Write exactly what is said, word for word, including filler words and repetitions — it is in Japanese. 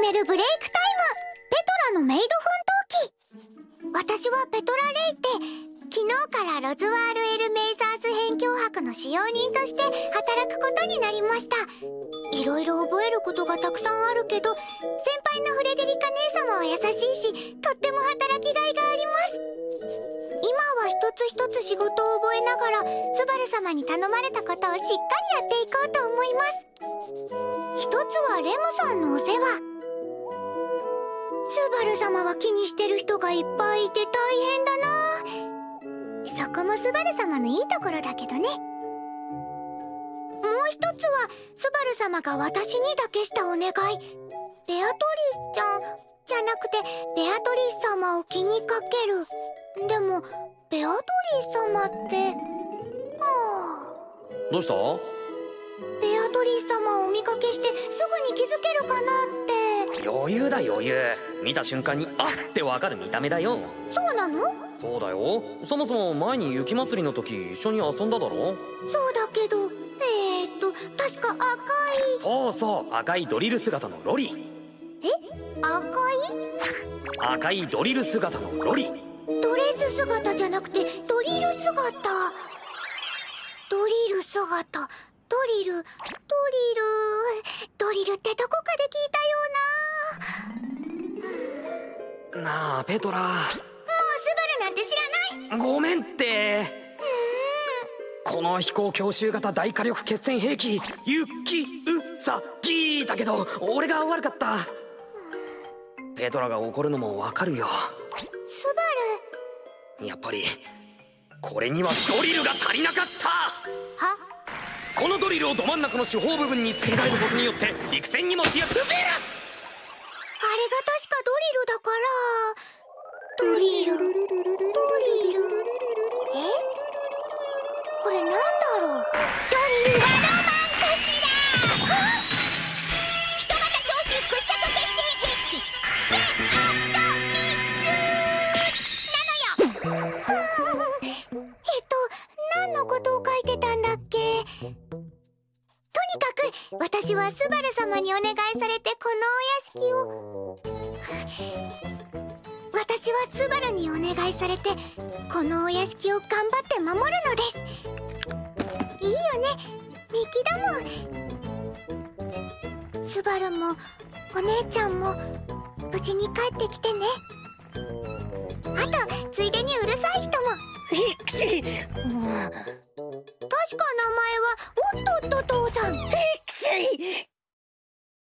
めるブレイクタイム、ペトラのメイド奮闘記。私はペトラ・レイって昨日からロズワール・エル・メイザーズ辺境博の使用人として働くことになりました。いろいろ覚えることがたくさんあるけど、先輩のフレデリカ姉様は優しいし、とっても働きがいがあります。今は一つ一つ仕事を覚えながらスバル様に頼まれたことをしっかりやっていこうと思います。一つはレムさんのお世話。スバル様は気にしてる人がいっぱいいて大変だな。そこもスバル様のいいところだけどね。もう一つはスバル様が私にだけしたお願い。ベアトリスちゃんじゃなくてベアトリス様を気にかける。でもベアトリス様ってはあ。 どうした？ ベアトリス様をお見かけしてすぐに気づけるかなって。 余裕だ余裕。見た瞬間にあってわかる見た目だよ。 そうなの？ そうだよ。そもそも前に雪祭りの時一緒に遊んだだろ。 そうだけど、えーっと確か赤い。 そうそう、赤いドリル姿のロリ。 え？赤い？ 赤いドリル姿のロリ。 ドレス姿じゃなくてドリル姿。ドリル姿、ドリル、ドリル、ドリルってどこかで聞いたような。 なあペトラ、もうスバルなんて知らない。 ごめんって。この飛行強襲型大火力決戦兵器ユッキウサギだけど俺が悪かった。ペトラが怒るのもわかるよ。 スバル、 やっぱりこれにはドリルが足りなかった。 は？ このドリルをど真ん中の主砲部分に付け替えることによって陸戦にも強く。ベラ、 あれが確かドリルだから。ドリル、ドリル、え？これなんだろう。ドリルワドマンかしら。人型強襲掘削決戦兵器ベアトリスなのよ。えっと何のことを書いてたんだっけ。とにかく私はスバル様にお願いされてこのお屋敷を。私はスバルにお願いされてこのお屋敷を頑張って守るのです。いいよね、ミキだもん。スバルもお姉ちゃんも無事に帰ってきてね。あとついでにうるさい人も。 ヒクシもう確か名前はおっとっと父さん。 ヒクシ